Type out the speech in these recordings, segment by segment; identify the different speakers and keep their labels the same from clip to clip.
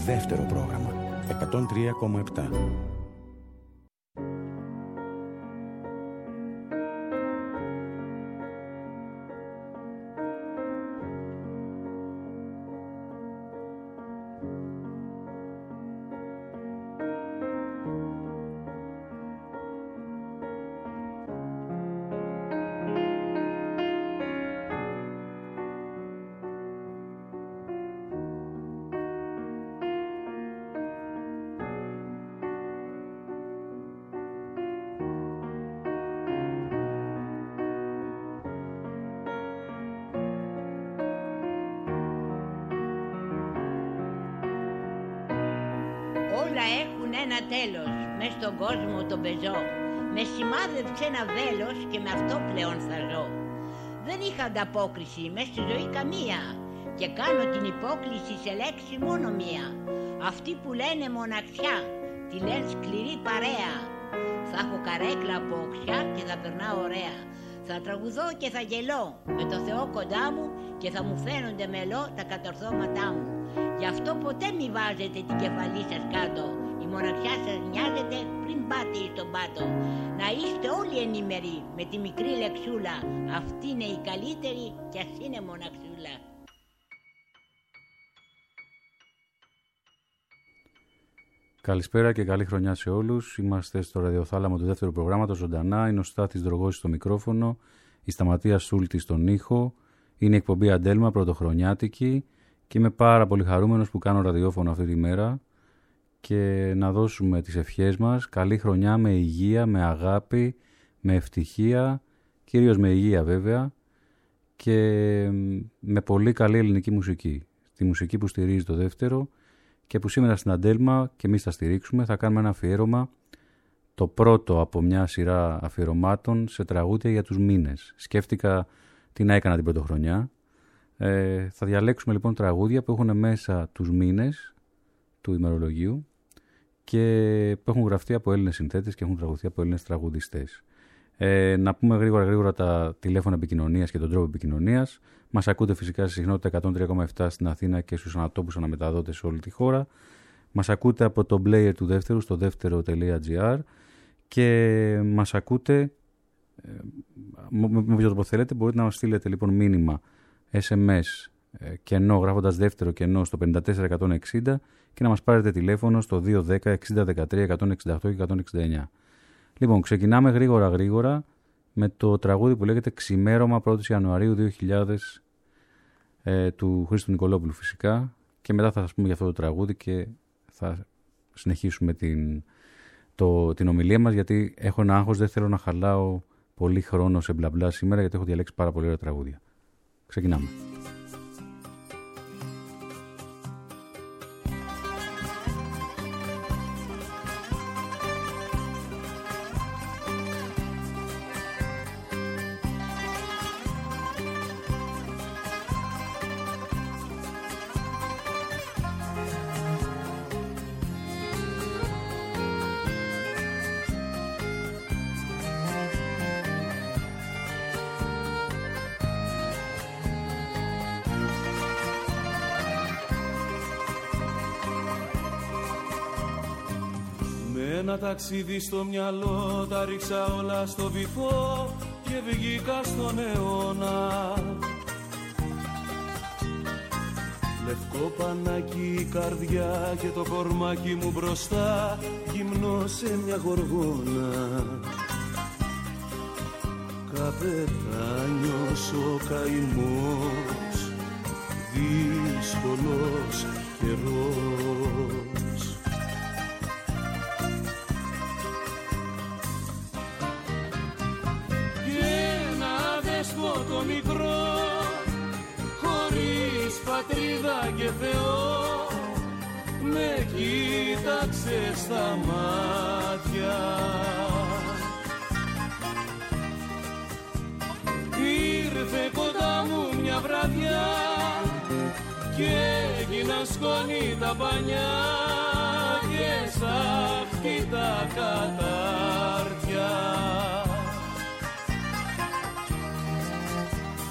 Speaker 1: δεύτερο πρόγραμμα 103,7.
Speaker 2: Όλα έχουν ένα τέλος, μες στον κόσμο τον πεζό. Με σημάδεψε ένα βέλος και με αυτό πλέον θα ζω. Δεν είχα ανταπόκριση μες στη ζωή καμία και κάνω την υπόκληση σε λέξη μόνο μία. Αυτοί που λένε μοναξιά, τη λένε σκληρή παρέα. Θα έχω καρέκλα από οξιά και θα περνάω ωραία. Θα τραγουδώ και θα γελώ με το Θεό κοντά μου και θα μου φαίνονται μελό τα κατορθώματά μου. Γι' αυτό ποτέ μη βάζετε την κεφαλή σας κάτω. Η μοναξιά σας νοιάζεται πριν πάτε στον πάτο. Να είστε όλοι ενήμεροι με τη μικρή λεξούλα. Αυτή είναι η καλύτερη κι ας είναι μοναξούλα.
Speaker 3: Καλησπέρα και καλή χρονιά σε όλους. Είμαστε στο ραδιοθάλαμο του δεύτερου προγράμματος ζωντανά. Είναι ο Στάθης Δρογώσης στο μικρόφωνο, η Σταματία Σούλτη στον ήχο. Είναι η εκπομπή Αντέλμα πρωτοχρονιάτικη και είμαι πάρα πολύ χαρούμενος που κάνω ραδιόφωνο αυτή τη μέρα και να δώσουμε τις ευχές μας. Καλή χρονιά με υγεία, με αγάπη, με ευτυχία, κυρίως με υγεία βέβαια και με πολύ καλή ελληνική μουσική. Τη μουσική που στηρίζει το δεύτερο και που σήμερα στην Αντέλμα και εμείς θα στηρίξουμε, θα κάνουμε ένα αφιέρωμα, το πρώτο από μια σειρά αφιερωμάτων σε τραγούδια για τους μήνες. Σκέφτηκα τι να έκανα την πρωτοχρονιά. Θα διαλέξουμε λοιπόν τραγούδια που έχουν μέσα τους μήνες του ημερολογίου και που έχουν γραφτεί από Έλληνες συνθέτες και έχουν τραγουδθεί από Έλληνες τραγουδιστές. Να πούμε γρήγορα τα τηλέφωνα επικοινωνίας και τον τρόπο επικοινωνίας. Μας ακούτε φυσικά στη συχνότητα 103,7 στην Αθήνα και στους ανατόπους αναμεταδότες σε όλη τη χώρα. Μας ακούτε από το player του δεύτερου στο δεύτερο.gr και μας ακούτε με οποιοδήποτε θέλετε. Μπορείτε να μας στείλετε λοιπόν μήνυμα SMS κενό γράφοντας δεύτερο κενό στο 54160 και να μας πάρετε τηλέφωνο στο 210 60 13 168 και 169. Λοιπόν, ξεκινάμε γρήγορα με το τραγούδι που λέγεται Ξημέρωμα 1η Ιανουαρίου 2000 του Χρήστου Νικολόπουλου φυσικά και μετά θα σας πούμε για αυτό το τραγούδι και θα συνεχίσουμε την ομιλία μας γιατί έχω ένα άγχος, δεν θέλω να χαλάω πολύ χρόνο σε μπλα σήμερα γιατί έχω διαλέξει πάρα πολύ ωραία τραγούδια. Ξεκινάμε.
Speaker 4: Ένα ταξίδι στο μυαλό, τα ρίξα όλα στο βυθό και βγήκα στον αιώνα. Λευκό πανάκι η καρδιά και το κορμάκι μου μπροστά, γυμνό σε μια γοργόνα. Καπετάνιος ο καημός, δύσκολος καιρός. Το μικρό, χωρίς πατρίδα και Θεό, με κοίταξε στα μάτια. Ήρθε κοντά μου μια βραδιά και έγιναν σκόνη τα πανιά και σ' τα κατάρτια.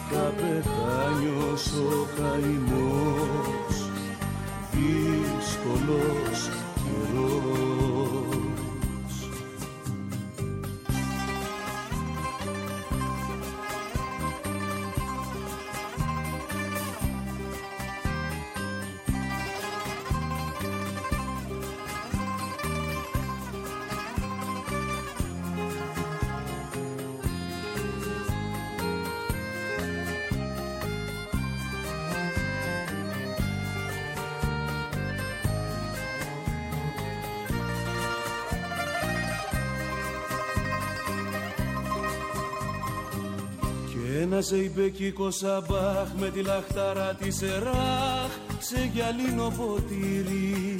Speaker 4: Καπετάνιος ο καημός, δύσκολος δύσκολος καιρός. Ένα ζεϊμπεκικό σαμπάχ με τη λαχτάρα της Εράχ σε γυαλίνο ποτήρι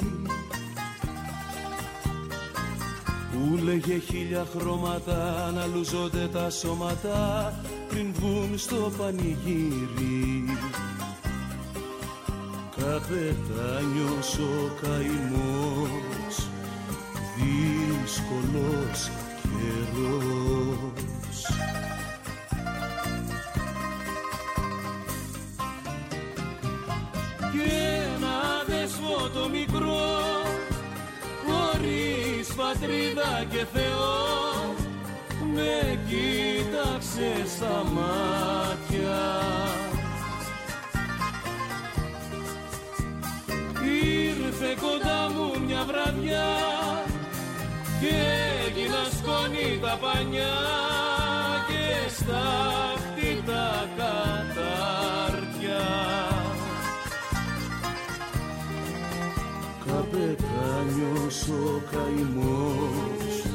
Speaker 4: που λέγε 1000 χρώματα να λουζώνται τα σώματα πριν βγουν στο πανηγύρι. Καπετάνιος ο καημός, δύσκολος καιρός. Το μικρό χωρίς πατρίδα και Θεό με κοίταξε στα μάτια. Ήρθε κοντά μου μια βραδιά και έγινα σκόνη τα πανιά και στάχτη τα κατάρτια. Καπετάνιος ο καημός,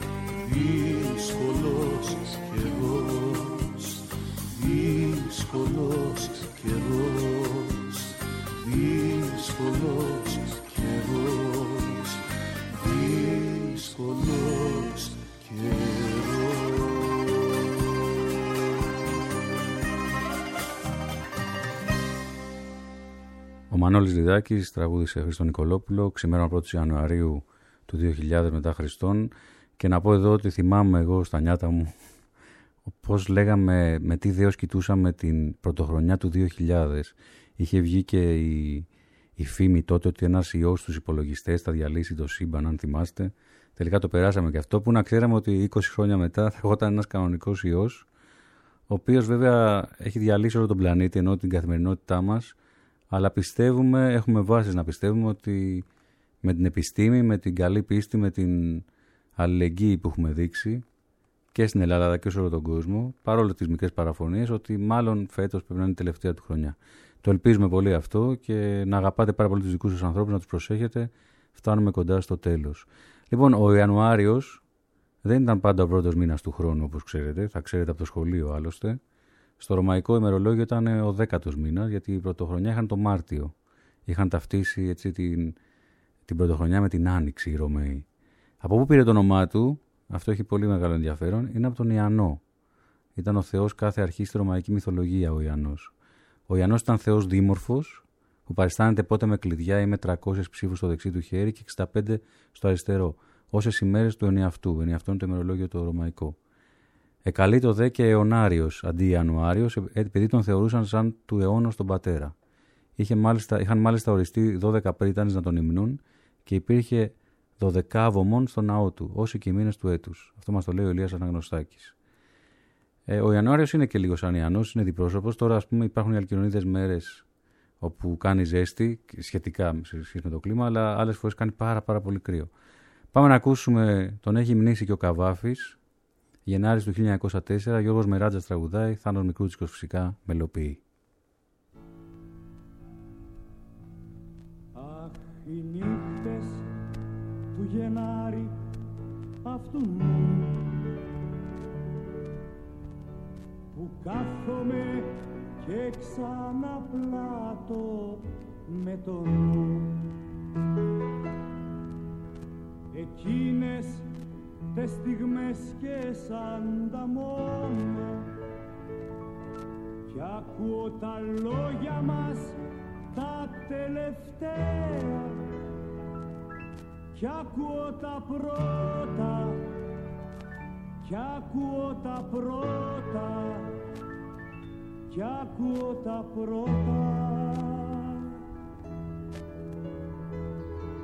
Speaker 4: δύσκολος καιρός, δύσκολος καιρός, δύσκολος καιρός, δύσκολος καιρός.
Speaker 3: Ο Μανώλης Λιδάκης τραγούδισε Χρήστο Νικολόπουλο, ξημέρωμα 1η Ιανουαρίου του 2000 μετά Χριστόν, και να πω εδώ ότι θυμάμαι εγώ στα νιάτα μου πώς λέγαμε, με τι δέος κοιτούσαμε την πρωτοχρονιά του 2000. Είχε βγει και η φήμη τότε ότι ένας ιός στους υπολογιστές θα διαλύσει το σύμπαν, αν θυμάστε. Τελικά το περάσαμε και αυτό, που να ξέραμε ότι 20 χρόνια μετά θα ερχόταν ένας κανονικός ιός, ο οποίος βέβαια έχει διαλύσει όλο τον πλανήτη, ενώ την καθημερινότητά μας. Αλλά πιστεύουμε, έχουμε βάσεις να πιστεύουμε ότι με την επιστήμη, με την καλή πίστη, με την αλληλεγγύη που έχουμε δείξει και στην Ελλάδα αλλά και σε όλο τον κόσμο, παρόλο τις μικρές παραφωνίες, ότι μάλλον φέτος πρέπει να είναι η τελευταία του χρονιά. Το ελπίζουμε πολύ αυτό και να αγαπάτε πάρα πολύ τους δικούς σας ανθρώπους, να τους προσέχετε. Φτάνουμε κοντά στο τέλος. Λοιπόν, ο Ιανουάριος δεν ήταν πάντα ο πρώτος μήνας του χρόνου, όπως ξέρετε. Θα ξέρετε από το σχολείο άλλωστε. Στο ρωμαϊκό ημερολόγιο ήταν ο 10ος μήνας, γιατί η πρωτοχρονιά είχαν το Μάρτιο. Είχαν ταυτίσει έτσι την πρωτοχρονιά με την Άνοιξη οι Ρωμαίοι. Από πού πήρε το όνομά του, αυτό έχει πολύ μεγάλο ενδιαφέρον, είναι από τον Ιαννό. Ήταν ο θεός κάθε αρχή στη ρωμαϊκή μυθολογία ο Ιαννός. Ο Ιαννός ήταν θεός δίμορφος, που παριστάνεται πότε με κλειδιά ή με 300 ψήφους στο δεξί του χέρι και 65 στο αριστερό, όσες ημέρες του ενιαυτού. Ενιαυτό είναι το ημερολόγιο το ρωμαϊκό. Εκαλεί το δε και αιωνάριος αντί Ιανουάριος, επειδή τον θεωρούσαν σαν του αιώνος τον πατέρα. Είχαν μάλιστα οριστεί 12 πρίτανες να τον υμνούν και υπήρχε 12άβωμον στο ναό του, όσοι και οι μήνες του έτους. Αυτό μας το λέει ο Ηλίας Αναγνωστάκης. Ο Ιανουάριος είναι και λίγο σαν Ιαννός, είναι διπρόσωπος. Τώρα, ας πούμε, υπάρχουν οι αλκιονίδες μέρες όπου κάνει ζέστη, σχετικά σε σχέση με το κλίμα, αλλά άλλες φορές κάνει πάρα πολύ κρύο. Πάμε να ακούσουμε, τον έχει μνήσει και ο Καβάφης. Γενάρης του 1904, Γιώργος Μεράντζας τραγουδάει, Θάνος Μικρούτσικος φυσικά μελοποιεί.
Speaker 5: Αχ, οι νύχτες του Γενάρη αυτού μου, που κάθομαι και ξαναπλάτω με το νου, εκείνες τες στιγμές και σαν τα μόνα, κι ακούω τα λόγια μας τα τελευταία, κι ακούω τα πρώτα, κι ακούω τα πρώτα, κι ακούω τα πρώτα.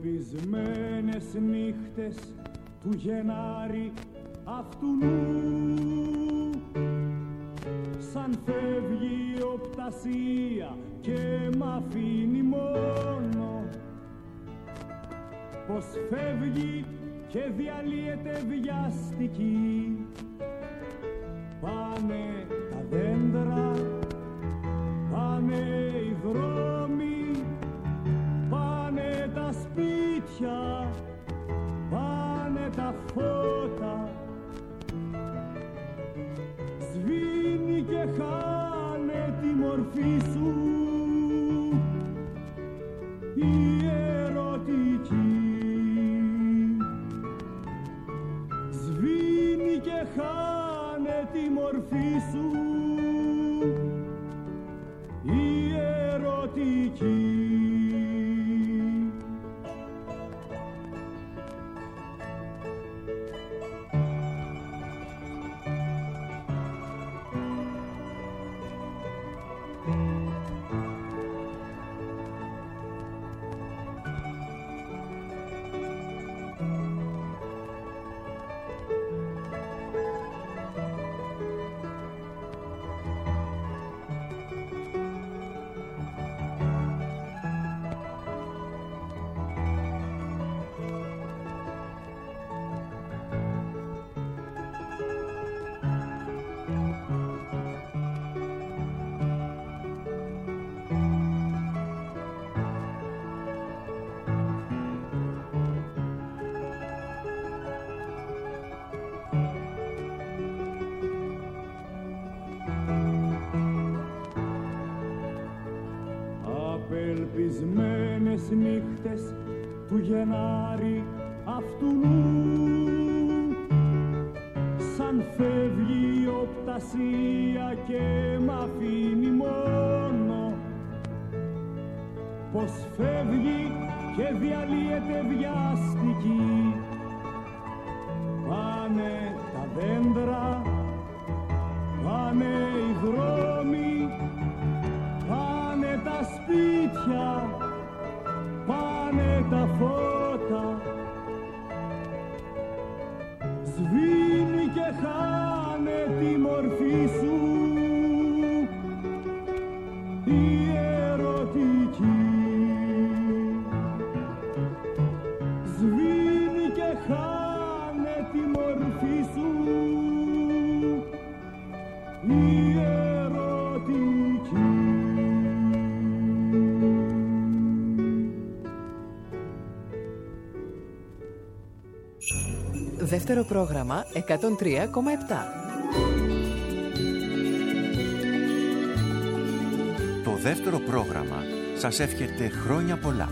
Speaker 5: Απελπισμένες νύχτες του Γενάρη αυτουνού, σαν φεύγει οπτασία και μ' αφήνει μόνο, πως φεύγει και διαλύεται βιαστική. Πάνε τα δέντρα, πάνε οι δρόμοι, πάνε τα σπίτια, πάνε τα φώτα, σβήνει και χάνε τη μορφή σου η ερωτική. Σβήνει και χάνε τη μορφή σου η ερωτική. Απελπισμένες νύχτες του Γενάρη αυτουνού, σαν φεύγει η οπτασία και μ' αφήνει μόνο, πως φεύγει και διαλύεται βιαστική. Πάνε τα δέντρα, πάνε οι δρόμοι, πάνε τα σπίτια, πάνε τα φώτα, σβήνει και χάνε τη μορφή σου η ερωτική. Σβήνει και χάνε τη μορφή σου η ερωτική.
Speaker 6: Δεύτερο πρόγραμμα 103,7.
Speaker 7: Το δεύτερο πρόγραμμα σας εύχεται χρόνια πολλά.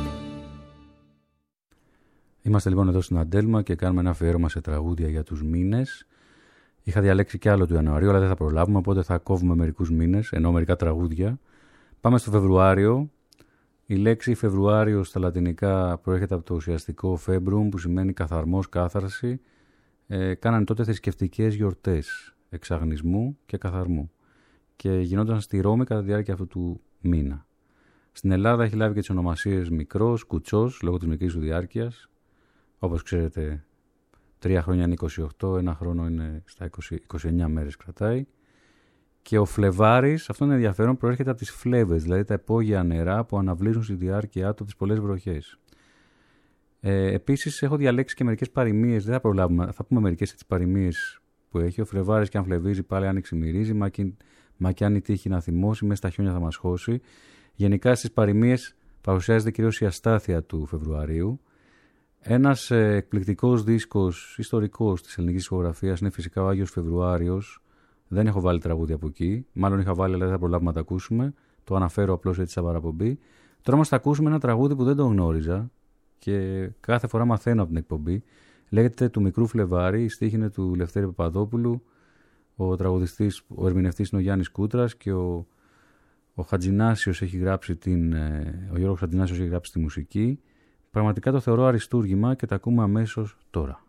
Speaker 3: Είμαστε λοιπόν εδώ στην Αντέλμα και κάνουμε ένα αφιέρωμα σε τραγούδια για τους μήνες. Είχα διαλέξει κι άλλο του Ιανουαρίου, αλλά δεν θα προλάβουμε, οπότε θα κόβουμε μερικούς μήνες, ενώ μερικά τραγούδια. Πάμε στο Φεβρουάριο. Η λέξη Φεβρουάριο στα λατινικά προέρχεται από το ουσιαστικό φέμπρουμ, που σημαίνει καθαρμός, κάθαρση. Κάνανε τότε θρησκευτικές γιορτές εξαγνισμού και καθαρμού και γινόταν στη Ρώμη κατά τη διάρκεια αυτού του μήνα. Στην Ελλάδα έχει λάβει και τις ονομασίες μικρός, κουτσός, λόγω της μικρής του διάρκειας. Όπως ξέρετε, 3 χρόνια είναι 28, ένα χρόνο είναι στα 29 μέρες κρατάει. Και ο Φλεβάρης, αυτό είναι ενδιαφέρον, προέρχεται από τις φλέβες, δηλαδή τα υπόγεια νερά που αναβλύζουν στη διάρκεια του από τις πολλές βροχές. Επίσης, έχω διαλέξει και μερικές παροιμίες, δεν θα προλάβουμε, θα πούμε μερικές τις παροιμίες που έχει. Ο Φλεβάρης, και αν φλεβίζει, πάλι άνοιξη μυρίζει, μα κι αν η τύχη να θυμώσει, μέσα στα χιόνια θα μας χώσει. Γενικά στις παροιμίες παρουσιάζεται κυρίως η αστάθεια του Φεβρουαρίου. Ένας εκπληκτικός δίσκος ιστορικός της ελληνικής δισκογραφίας είναι φυσικά ο Άγιος Φεβρουάριος. Δεν έχω βάλει τραγούδια από εκεί. Μάλλον είχα βάλει, αλλά δεν θα προλάβουμε να τα ακούσουμε. Το αναφέρω απλώς έτσι σαν παραπομπή. Τώρα όμως θα ακούσουμε ένα τραγούδι που δεν το γνώριζα και κάθε φορά μαθαίνω από την εκπομπή. Λέγεται «Του μικρού Φλεβάρη». Η στίχη είναι του Λευτέρη Παπαδόπουλου. Ο τραγουδιστής, ο ερμηνευτής είναι ο Γιάννης Κούτρας και ο Χατζινάσιος έχει γράψει ο Γιώργος Χατζινάσιος έχει γράψει τη μουσική. Πραγματικά το θεωρώ αριστούργημα και τα ακούμε αμέσως τώρα.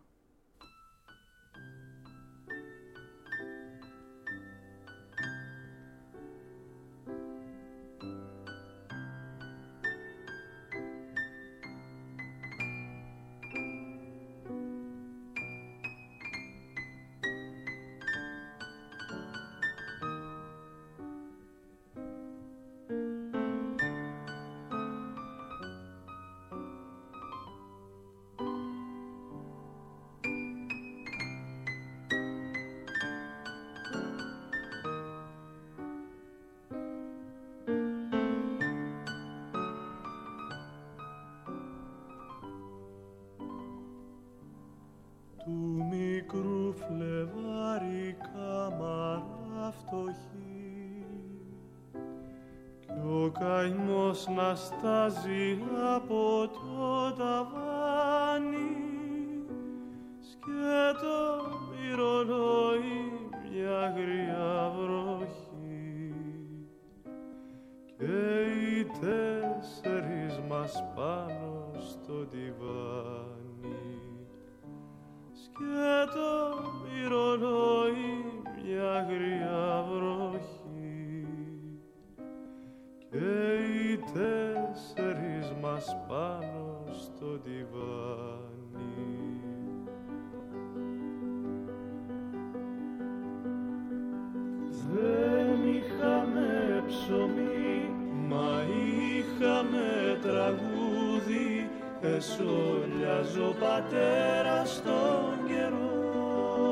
Speaker 4: του μικρού φλεβάρι κάμαρα φτωχή κι ο καημός να στάζει από το ταβάνι σκέτο μυρολόι μια γριά βροχή και οι τέσσερις μας πάνω στο τιβάνι σκέτο μυρολόι μια γριά βροχή και οι τέσσερις μας πάνω στο τιβάνι. Δεν είχαμε ψωμί, μα είχαμε τραγούδι, εσόλιαζε ο πατέρας στον καιρό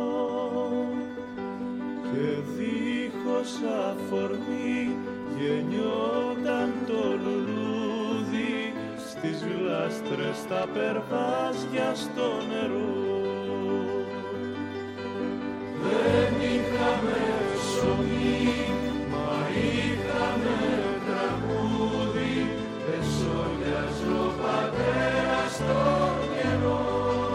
Speaker 4: και δίχως αφορμή γεννιόταν το λουλούδι στις γλάστρες τα περβάζια στο νερό. Δεν είχαμε ψωμί, μα είχαμε τραγούδι, εσόλιαζε ο πατέρας στον καιρό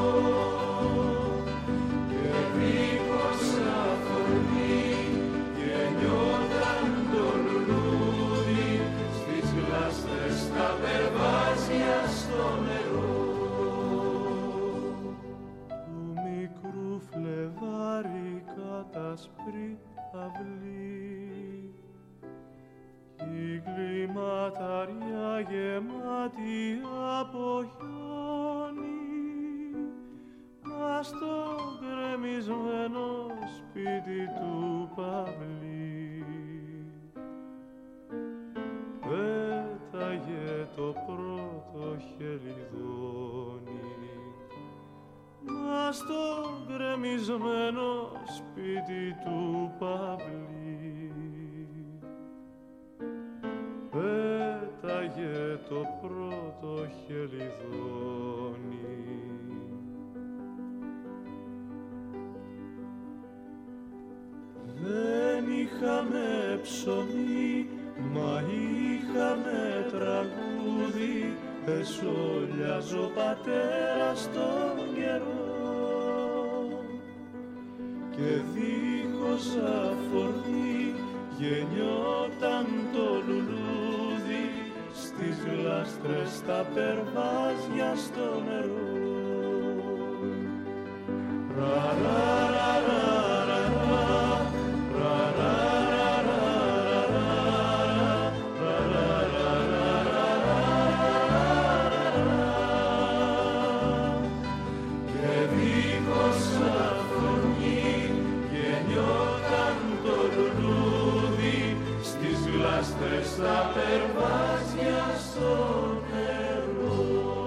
Speaker 4: και δίχως αφορμή γεννιόταν το λουλούδι στις γλάστρες τα περβάζια στο νερό. Του μικρού φλεβάρι κατασπρί αυλή η κλιματαριά γεμάτη από χιόνι ας το γκρεμισμένο σπίτι του Παυλή πέταγε το πρώτο χελιδόνι μας το γκρεμισμένο σπίτι του Παυλή πέταγε το πρώτο χελιδόνι. Δεν είχαμε ψωμί, μα είχαμε τραγούδι, εσόλιαζε ο πατέρας στον καιρό και δίχως αφορμή γεννιόταν το λουλούδι στις γλάστρες τα περβάζια στο νερό. Στα περβάζια στο νερό.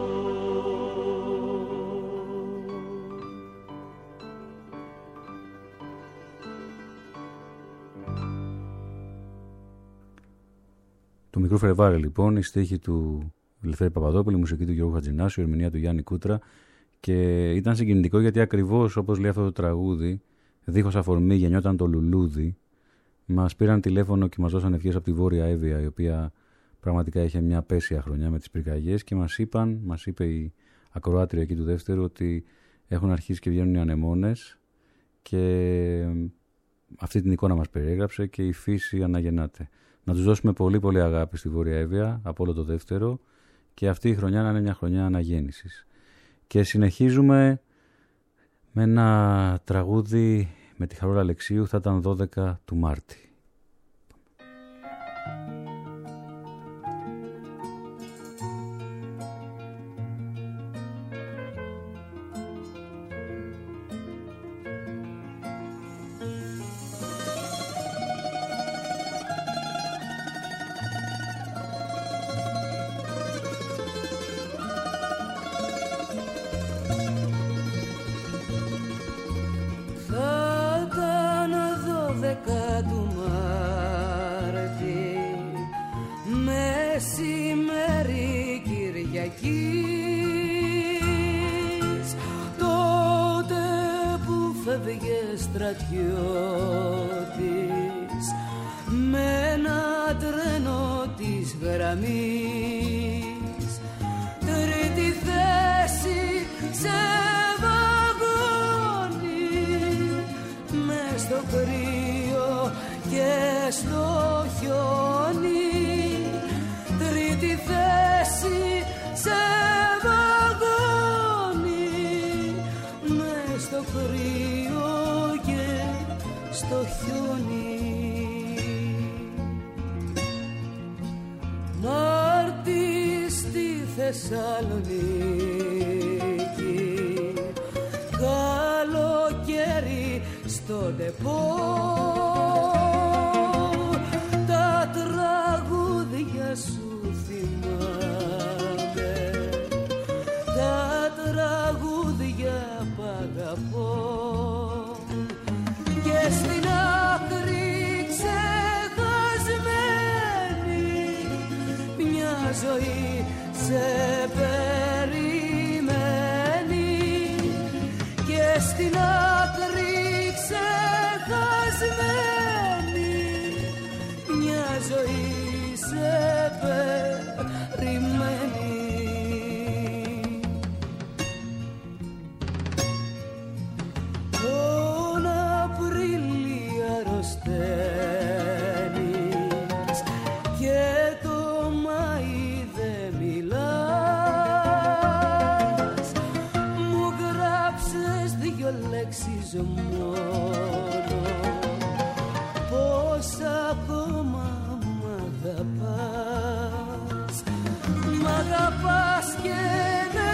Speaker 3: Του μικρού φλεβάρι λοιπόν, η στίχη του Ελευθέρη Παπαδόπουλου, η μουσική του Γιώργου Χατζηνάσου, η ερμηνεία του Γιάννη Κούτρα και ήταν συγκινητικό γιατί ακριβώς όπως λέει αυτό το τραγούδι, δίχως αφορμή γεννιόταν το λουλούδι. Μας πήραν τηλέφωνο και μας δώσαν ευχές από τη Βόρεια Εύβοια, η οποία πραγματικά είχε μια απέσια χρονιά με τις πυρκαγιές και μας είπε η ακροάτρια εκεί του δεύτερου ότι έχουν αρχίσει και βγαίνουν οι ανεμόνες και αυτή την εικόνα μας περιέγραψε και η φύση αναγεννάται. Να τους δώσουμε πολύ πολύ αγάπη στη Βόρεια Εύβοια από όλο το δεύτερο και αυτή η χρονιά να είναι μια χρονιά αναγέννησης. Και συνεχίζουμε με ένα τραγούδι με τη Χαρούλα Αλεξίου, θα ήταν 12 του Μάρτη.
Speaker 8: Τότε έφυγε στρατιώτης με ένα τρένο της γραμμής, τρίτη θέση σε βαγόνι, μες στο κρύο και στο χιόνι, τρίτη θέση σε βαγόνι, μες στο κρύο και στο χιόνι. Μάρτι στη Θεσσαλονίκη, καλοκαίρι στο ντεπό, τα τραγούδια σου θυμάμαι, τα τραγούδια π' αγαπώ, και στην άκρη ξεχασμένη μια ζωή σε περιμένει, και στην άκρη ξεχασμένη μια ζωή σε περιμένει. Τον Απρίλη αρρωσταίνεις και το Μάη δεν μιλάς, μου γράψες 2 λέξεις μόνο, πως ακόμα μ' αγαπάς, μ' αγαπάς και με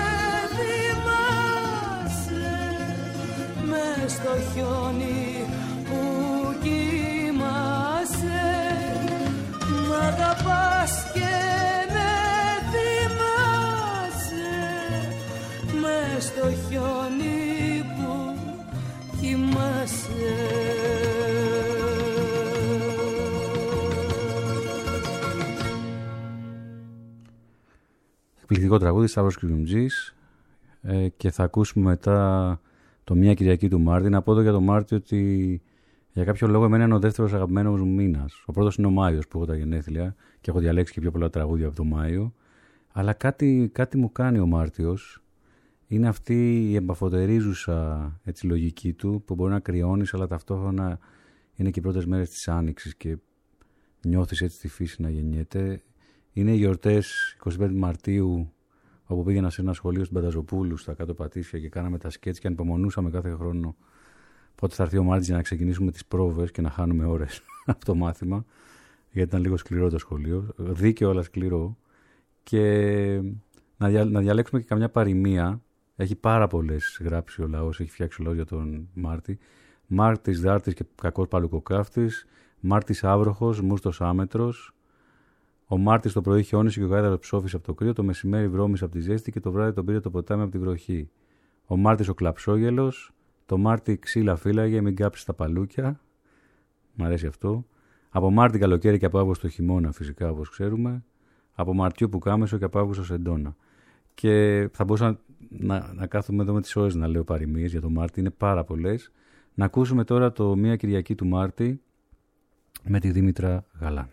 Speaker 8: θυμάσαι, μες στο χιόνι που κοιμάσαι, μ' αγαπάς και με θυμάσαι, μες στο χιόνι που κοιμάσαι.
Speaker 3: Εκπληκτικό τραγούδι, Σταύρος Κυριμτζής, και θα ακούσουμε μετά το Μια Κυριακή του Μάρτη. Να πω εδώ για τον Μάρτη ότι για κάποιο λόγο εμένα είναι ο δεύτερος αγαπημένος μου μήνας. Ο πρώτος είναι ο Μάιος που έχω τα γενέθλια και έχω διαλέξει και πιο πολλά τραγούδια από τον Μάιο. Αλλά κάτι μου κάνει ο Μάρτιος. Είναι αυτή η εμπαφωτερίζουσα έτσι, λογική του που μπορεί να κρυώνεις, αλλά ταυτόχρονα είναι και οι πρώτες μέρες της Άνοιξης και νιώθεις έτσι τη φύση να γεννιέται. Είναι οι γιορτές 25 Μαρτίου, όπου πήγαινα σε ένα σχολείο στην Πανταζοπούλου, στα κάτω Πατήσια, και κάναμε τα σκέτς και ανυπομονούσαμε κάθε χρόνο πότε θα έρθει ο Μάρτης για να ξεκινήσουμε τις πρόβες και να χάνουμε ώρες από το μάθημα, γιατί ήταν λίγο σκληρό το σχολείο, δίκαιο αλλά σκληρό, και να διαλέξουμε και καμιά παροιμία. Έχει πάρα πολλές γράψει ο λαός, έχει φτιάξει ο λαός για τον Μάρτη. Μάρτης δάρτης και κακός παλουκοκάφτης, Μάρτης άβροχος, μούστος άμετρος. Ο Μάρτης το πρωί χιόνισε και ο γάιδαρος ψόφισε από το κρύο, το μεσημέρι βρώμισε από τη ζέστη και το βράδυ τον πήρε το ποτάμι από τη βροχή. Ο Μάρτης ο κλαψόγελος, το Μάρτι ξύλα φύλαγε, μην κάψει τα παλούκια. Μ' αρέσει αυτό. Από Μάρτι καλοκαίρι και από Αύγουστο χειμώνα, φυσικά όπως ξέρουμε. Από Μαρτιού που κάμεσο και από Αύγουστο σεντόνα. Και θα μπορούσα να κάθομαι εδώ με τις ώρες να λέω παροιμίες για το Μάρτι, είναι πάρα πολλές. Να ακούσουμε τώρα το Μια Κυριακή του Μάρτη με τη Δήμητρα Γαλάνη.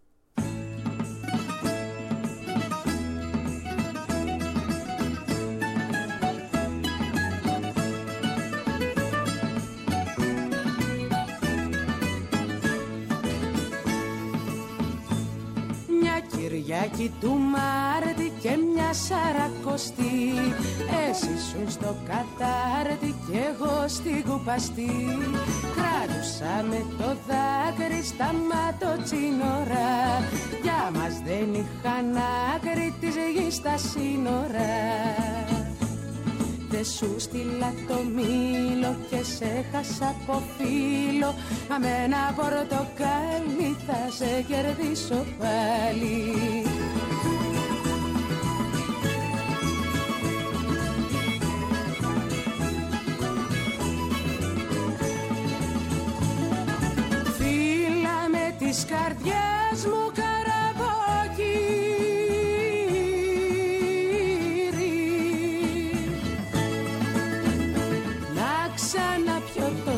Speaker 9: Κυριακή του Μάρτη και μια Σαρακοστή, εσύ σου στο κατάρτι κι εγώ στην κουπαστή. Κράτουσαμε το δάκρυ στα ματοτσίνορα, για μας δεν είχαν άκρη της γης στα σύνορα. Δε σου στείλα το μήλο και σε χάσα από φίλο, μα με ένα πορτοκάλι θα σε κερδίσω πάλι. Φίλα με της καρδιάς μου το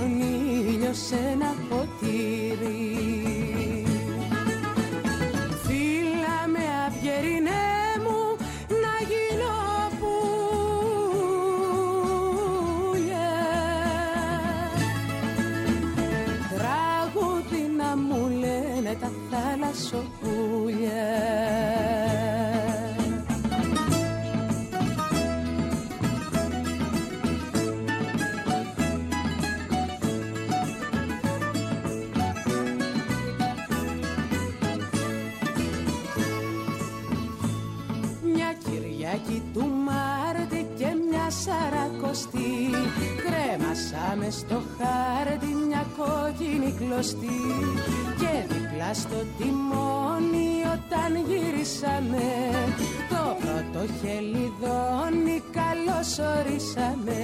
Speaker 9: του Μάρτη και μια σαρακοστή. Κρέμασα μες στο χάρτη μια κόκκινη κλωστή. Και δίπλα στο τιμόνι όταν γυρίσαμε, το πρώτο χελιδόνι καλώς ορίσαμε.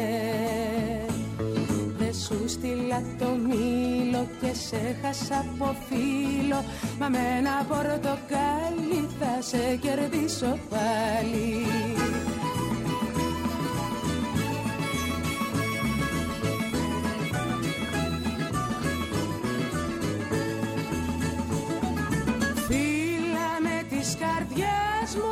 Speaker 9: Δε σου στείλα το μήλο και σε χάσα από φίλο, μα με ένα πορτοκάλι θα σε κερδίσω πάλι. Φίλα με τις καρδιές μου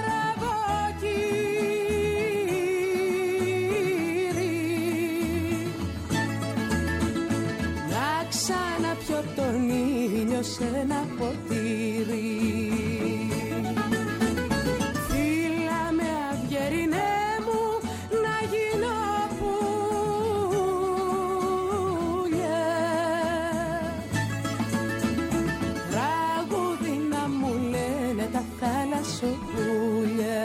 Speaker 9: τον ήλιο σε ένα ποτήρι. Φίλα με αυγερινέ μου να γίνω πουλιά. Τραγούδι να μου λένε τα θάλασσοπούλια.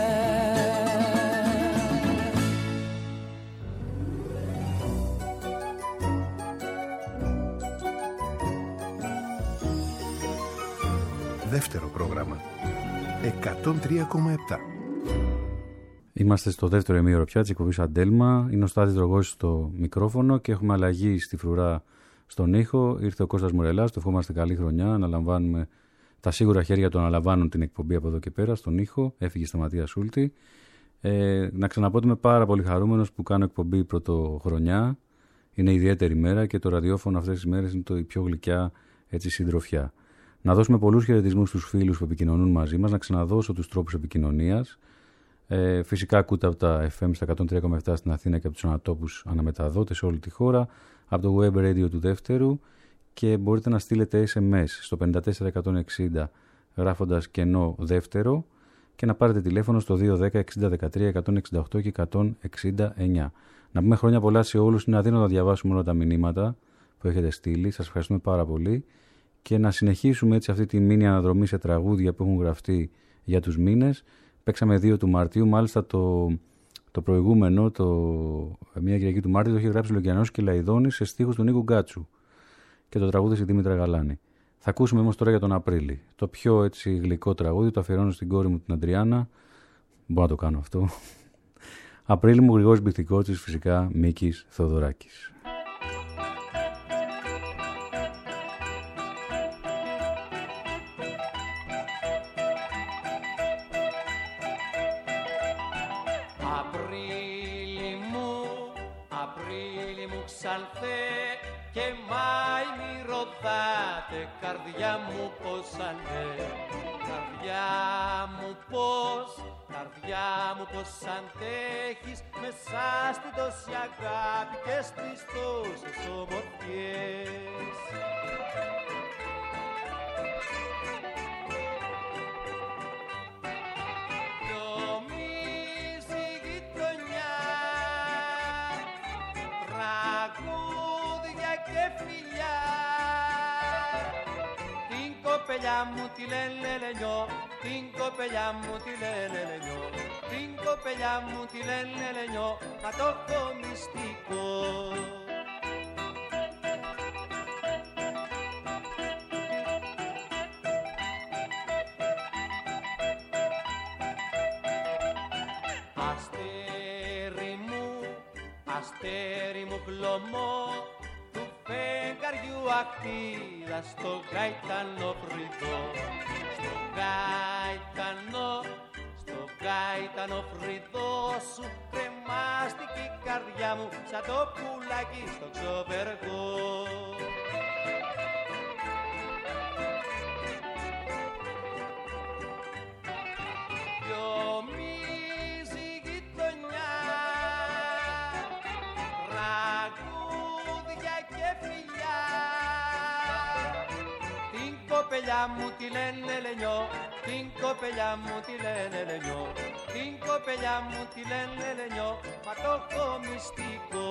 Speaker 10: Δεύτερο πρόγραμμα 103,7.
Speaker 3: Είμαστε στο δεύτερο ημίωρο πια της εκπομπής Αντέλμα. Είναι ο Στάθης Δρογός στο μικρόφωνο και έχουμε αλλαγή στη φρουρά στον ήχο. Ήρθε ο Κώστας Μουρελάς, του ευχόμαστε καλή χρονιά. Αναλαμβάνουμε, τα σίγουρα χέρια του αναλαμβάνουν την εκπομπή από εδώ και πέρα στον ήχο. Έφυγε η Σταματία Σούλτη. Να ξαναπώ ότι είμαι πάρα πολύ χαρούμενος που κάνω εκπομπή πρωτοχρονιά. Είναι ιδιαίτερη μέρα και το ραδιόφωνο αυτές τις μέρες είναι η πιο γλυκιά έτσι, συντροφιά. Να δώσουμε πολλούς χαιρετισμούς στους φίλους που επικοινωνούν μαζί μας, να ξαναδώσω τους τρόπους επικοινωνίας. Φυσικά ακούτε από τα FM στα 103,7 στην Αθήνα και από τους ανατόπους αναμεταδότες σε όλη τη χώρα, από το web radio του δεύτερου και μπορείτε να στείλετε SMS στο 54160 γράφοντας κενό δεύτερο και να πάρετε τηλέφωνο στο 210 6013 168 και 169. Να πούμε χρόνια πολλά σε όλους, είναι αδύνατο να διαβάσουμε όλα τα μηνύματα που έχετε στείλει, σας ευχαριστούμε πάρα πολύ. Και να συνεχίσουμε έτσι αυτή τη μίνι αναδρομή σε τραγούδια που έχουν γραφτεί για τους μήνες. Παίξαμε 2 του Μαρτίου, μάλιστα το προηγούμενο, μια Κυριακή του Μάρτη, το είχε γράψει ο Λογιανός και Λαϊδόνης σε στίχους του Νίκου Γκάτσου και το τραγούδι στη Δήμητρα Γαλάνη. Θα ακούσουμε όμως τώρα για τον Απρίλη. Το πιο έτσι γλυκό τραγούδι, το αφιερώνω στην κόρη μου την Αντριάννα. Μπορώ να το κάνω αυτό. Απρίλη μου, Γρηγόρης Μπιχτικότσης, φυσικά Μίκης Θεοδωράκης.
Speaker 8: Και μάι μη ρωτάτε, καρδιά μου πως ανέ. Καρδιά μου πως αντέχεις μέσα στη τόση αγάπη και στις τόσες ομορφιές. Λιωμίζει η γειτονιά, τραγούδια και φιλιά. Την κοπελιά μου τη λένε Λενιό, την κοπελιά μου τη λένε Λενιό, την κοπελιά μου τη λένε Λενιό, μα το έχω μυστικό. Αστέρι μου χλωμό του φεγγαριού ακτίδα στο γαϊτανό φρυδό. Στο γαϊτανό φρυδό σου κρεμάστηκε η καρδιά μου σαν το πουλάκι στο ξοπεργό. Την κοπελιά μου τη λένε Λενιό, την κοπελιά μου τη λένε Λενιό, την κοπελιά μου τη λένε Λενιό, μα το έχω μυστικό.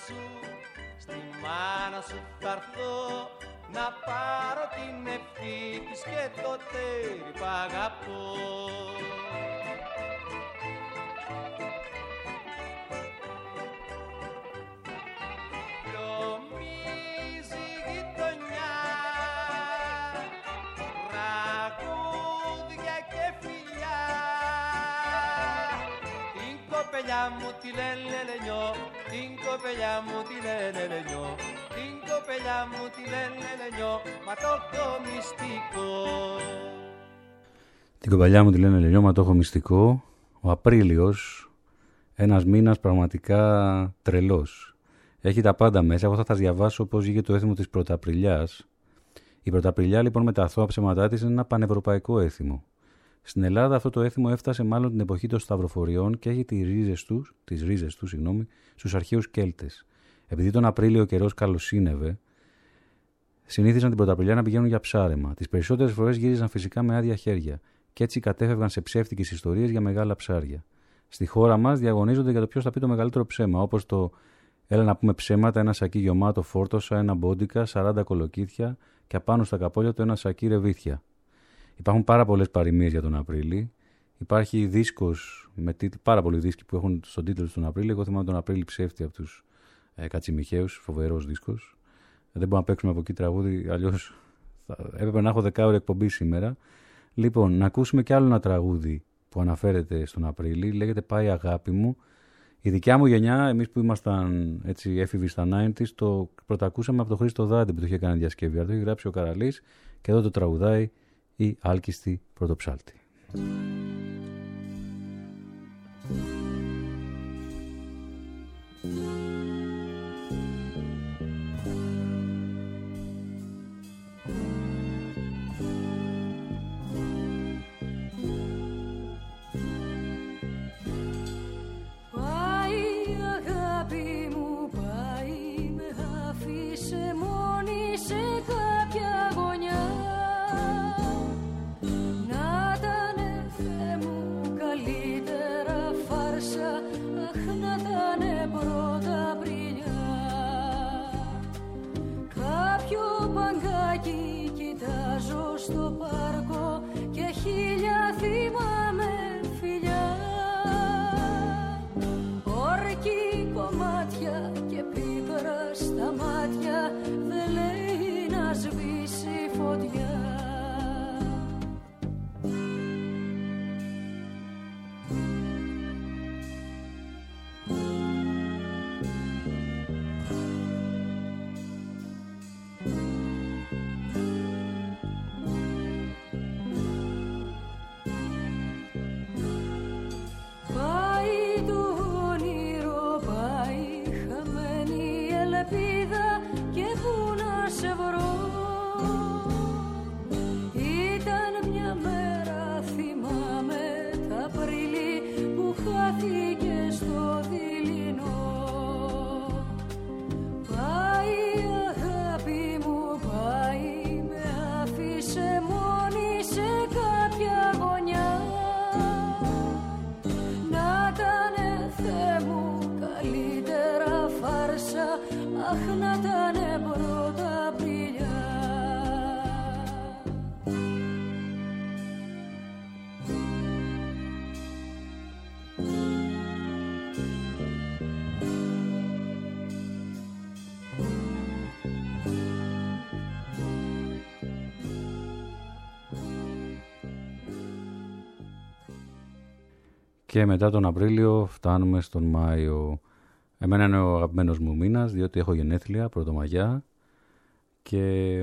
Speaker 8: σου, στη μάνα σου θα έρθω να πάρω την ευχή της και το τέρι που αγαπώ. Πλωμίζει η γειτονιά, τραγούδια και φιλιά. Την κοπελιά μου τη λένε Λενιό, την κοπελιά μου τη λένε Λενιό, την κοπελιά μου τη λένε Λενιό, μα το έχω μυστικό.
Speaker 3: Την κοπελιά μου τη λένε Λενιό, μα το έχω μυστικό. Ο Απρίλιος, ένας μήνας πραγματικά τρελός. Έχει τα πάντα μέσα. Εγώ θα σας διαβάσω πώς βγήκε το έθιμο της Πρωταπριλιάς. Η Πρωταπριλιά λοιπόν με τα αθώα ψέματά της είναι ένα πανευρωπαϊκό έθιμο. Στην Ελλάδα αυτό το έθιμο έφτασε μάλλον την εποχή των Σταυροφοριών και έχει τις ρίζες του στους αρχαίους Κέλτες. Επειδή τον Απρίλιο ο καιρός καλοσύνευε, συνήθιζαν την Πρωταπριλιά να πηγαίνουν για ψάρεμα. Τις περισσότερες φορές γύριζαν φυσικά με άδεια χέρια και έτσι κατέφευγαν σε ψεύτικες ιστορίες για μεγάλα ψάρια. Στη χώρα μας διαγωνίζονται για το ποιος θα πει το μεγαλύτερο ψέμα, όπως το «Έλα να πούμε ψέματα, ένα σακί γεμάτο φόρτωσα, ένα μπόντικα, 40 κολοκύθια και απάνω στα καπόλια του ένα σακί ρεβίθια». Υπάρχουν πάρα πολλές παροιμίες για τον Απρίλη. Υπάρχει δίσκος, πάρα πολλοί δίσκοι που έχουν στον τίτλο του τον Απρίλη. Εγώ θυμάμαι τον Απρίλη ψεύτη από τους Κατσιμιχαίους, φοβερός δίσκος. Δεν μπορούμε να παίξουμε από εκεί τραγούδι, αλλιώς έπρεπε να έχω 10 ώρες εκπομπή σήμερα. Λοιπόν, να ακούσουμε κι άλλο ένα τραγούδι που αναφέρεται στον Απρίλη. Λέγεται «Πάει αγάπη μου». Η δικιά μου γενιά, εμείς που ήμασταν έτσι έφηβοι στα 90's, το πρωτακούσαμε από τον Χρήστο Δάντη που το είχε κάνει διασκευή. Το είχε γράψει ο Καραλής και εδώ το τραγουδάει η άλκιστη Πρωτοψάλτη.
Speaker 9: Στο πάρκο και χίλια θυμάμαι φιλιά, όρκη κομμάτια και πίπρα στα μάτια, δεν λέει να σβήσει φωτιά.
Speaker 3: Και μετά τον Απρίλιο φτάνουμε στον Μάιο. Εμένα είναι ο αγαπημένος μου μήνας, διότι έχω γενέθλια, Πρωτομαγιά. Και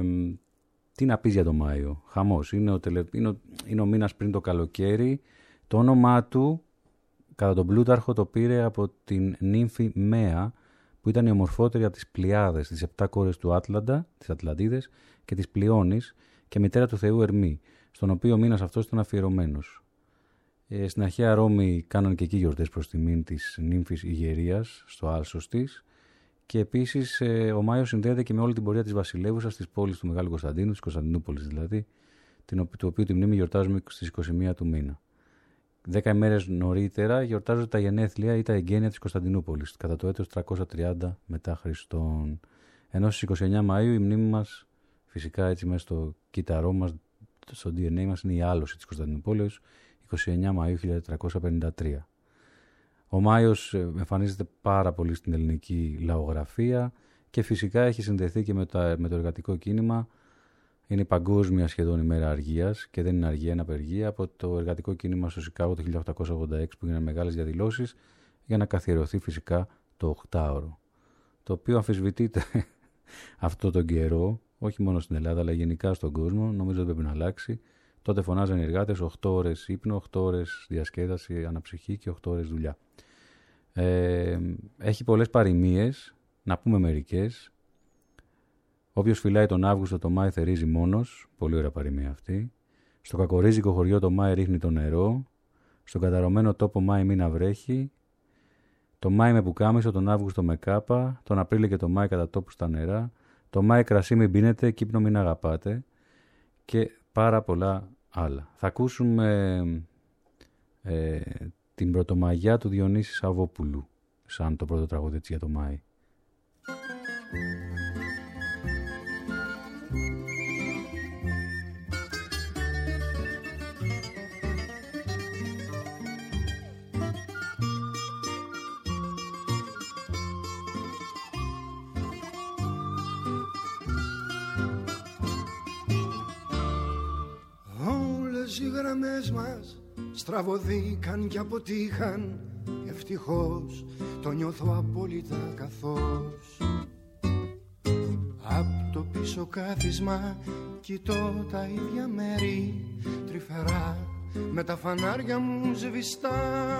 Speaker 3: τι να πεις για τον Μάιο. Χαμός. Είναι ο μήνας πριν το καλοκαίρι. Το όνομά του, κατά τον Πλούταρχο, το πήρε από την νύμφη Μαία, που ήταν η ομορφότερη από τις Πλειάδες, τις 7 κόρες του Άτλαντα, τις Ατλαντίδες, και της Πλειώνης, και μητέρα του θεού Ερμή, στον οποίο ο μήνας αυτός ήταν αφιερωμένος. Στην αρχαία Ρώμη κάναν και εκεί γιορτές προς τιμήν της νύμφης Ιγερίας, στο άλσος της, και επίσης ο Μάιος συνδέεται και με όλη την πορεία της βασιλεύουσας της πόλης του Μεγάλου Κωνσταντίνου, της Κωνσταντινούπολης δηλαδή, του οποίου τη μνήμη γιορτάζουμε στις 21 του μήνα. 10 ημέρες νωρίτερα γιορτάζονται τα γενέθλια ή τα εγγένεια της Κωνσταντινούπολης κατά το έτος 330 μετά Χριστόν. Ενώ στις 29 Μαΐου η μνήμη μας, φυσικά έτσι μέσα στο κύτταρό μας, στο DNA μας, είναι η άλωση της Κωνσταντινούπολης, 29 Μαΐου 1453. Ο Μάιος εμφανίζεται πάρα πολύ στην ελληνική λαογραφία και φυσικά έχει συνδεθεί και με το εργατικό κίνημα. Είναι η παγκόσμια σχεδόν ημέρα αργίας και δεν είναι αργία, είναι απεργία από το εργατικό κίνημα στο Σικάγο το 1886 που έγιναν μεγάλες διαδηλώσεις για να καθιερωθεί φυσικά το 8ωρο. Το οποίο αμφισβητείται αυτό τον καιρό, όχι μόνο στην Ελλάδα αλλά γενικά στον κόσμο, νομίζω ότι πρέπει να αλλάξει. Τότε φωνάζαν οι εργάτες 8 ώρες ύπνο, 8 ώρες διασκέδαση, αναψυχή και 8 ώρες δουλειά. Έχει πολλές παροιμίες, να πούμε μερικές. Όποιος φυλάει τον Αύγουστο το Μάη θερίζει μόνος, πολύ ωραία παροιμία αυτή. Στο κακορίζικο χωριό το Μάη ρίχνει το νερό, στον καταρωμένο τόπο Μάη μήνα βρέχει, το Μάη με πουκάμισο, τον Αύγουστο με κάπα, τον Απρίλιο και το Μάη κατά τόπου στα νερά, το Μάη κρασί μην πίνετε, κύπνο μην αγαπάτε και πάρα πολλά άλλα. Θα ακούσουμε την Πρωτομαγιά του Διονύση Σαββόπουλου σαν το πρώτο τραγούδι για το Μάη.
Speaker 10: Όλες οι γραμμές μας στραβωθήκαν και αποτύχαν. Ευτυχώς το νιώθω απόλυτα καθώς απ' το πίσω κάθισμα κοιτώ τα ίδια μέρη τρυφερά με τα φανάρια μου σβηστά.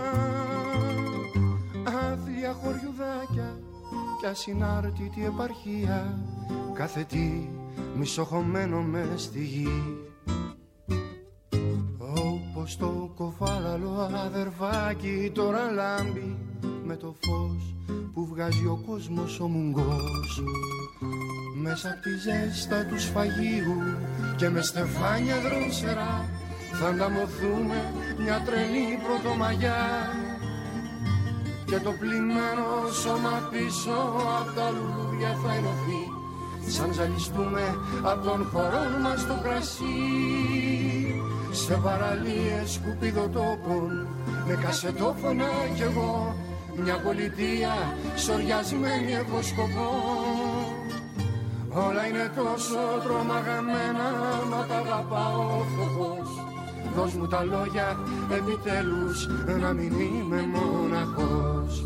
Speaker 10: Άθλια χωριουδάκια κι ασυνάρτητη επαρχία, κάθε τι μισοχωμένο μες στη γη. Όπως το κοφάλαλο αδερφάκι τώρα λάμπει με το φως που βγάζει ο κόσμος ο μουγκός. Μέσα απ' τη ζέστα του σφαγίου και με στεφάνια δρόσερα θα ανταμωθούμε μια τρελή πρωτομαγιά. Και το πλημμένο σώμα πίσω απ' τα λουλούδια θα ενωθεί σαν ζαλιστούμε απ' τον χορό μας το κρασί. Σε παραλίες σκουπιδοτόπων με κασετόφωνα κι εγώ, μια πολιτεία σοριασμένη έχω σκοπό. Όλα είναι τόσο τρομαγαμένα μα τα αγαπάω φτωχός. Δώσ' μου τα λόγια επιτέλους να μην είμαι μοναχός.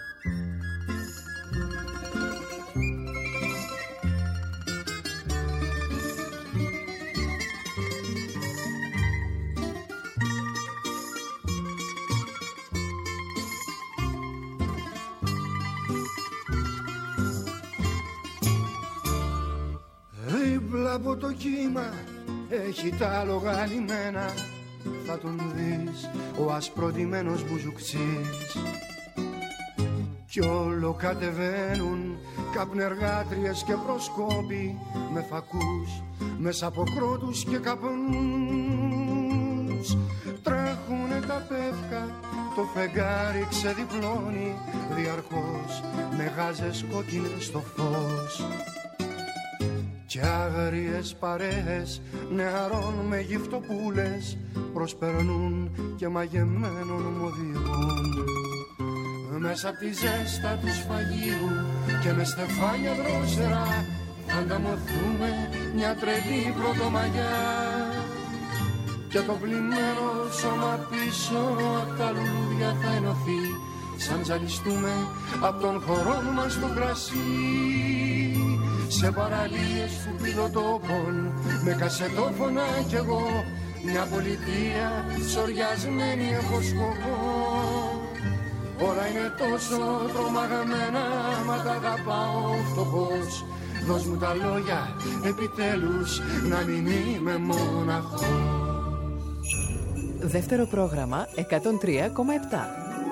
Speaker 10: Από το κύμα έχει τα άλογα λιμένα, θα τον δεις ο ασπροτημένος μπουζουκτσής. Κι όλο κατεβαίνουν καπνεργάτριες και προσκόποι με φακούς μέσα από κρότους και καπνούς. Τρέχουνε τα πεύκα, το φεγγάρι ξεδιπλώνει διαρκώς με γάζες κόκκινες στο φως. Κι άγριες παρέες νεαρών με γυφτοπούλες προσπερνούν και μαγεμένων μου οδηγούν. Μέσα απ' τη ζέστα του σφαγίου και με στεφάνια δρόσερα θα ανταμωθούμε μια τρελή πρωτομαγιά. Και το πλημμένο σώμα πίσω απ' τα λουλούδια θα ενωθεί σαν ζαλιστούμε απ' τον χορό μας το κρασί. Σε παραλίες σκουπιδοτόπων με κασετόφωνα κι εγώ, μια πολιτεία σοριασμένη έχω σκοπό. Όλα είναι τόσο τρομαγαμένα μα τα αγαπάω φτωχός. Δώσ' μου τα λόγια επιτέλους να μην είμαι μοναχός.
Speaker 6: Δεύτερο πρόγραμμα 103,7.